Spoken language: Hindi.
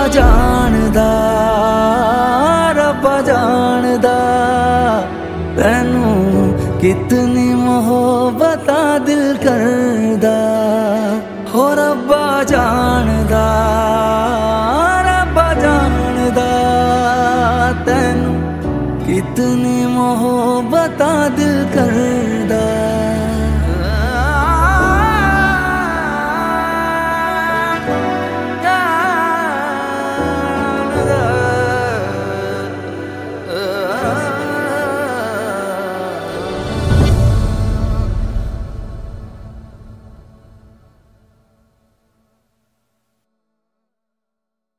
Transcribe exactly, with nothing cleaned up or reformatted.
जानदा, रब्बा जानदा तैनू कितनी मोहब्बत दिल करदा। हो रब्बा जानदा, रब्बा जानदा तैनू कितनी मोहब्बत दिल करदा।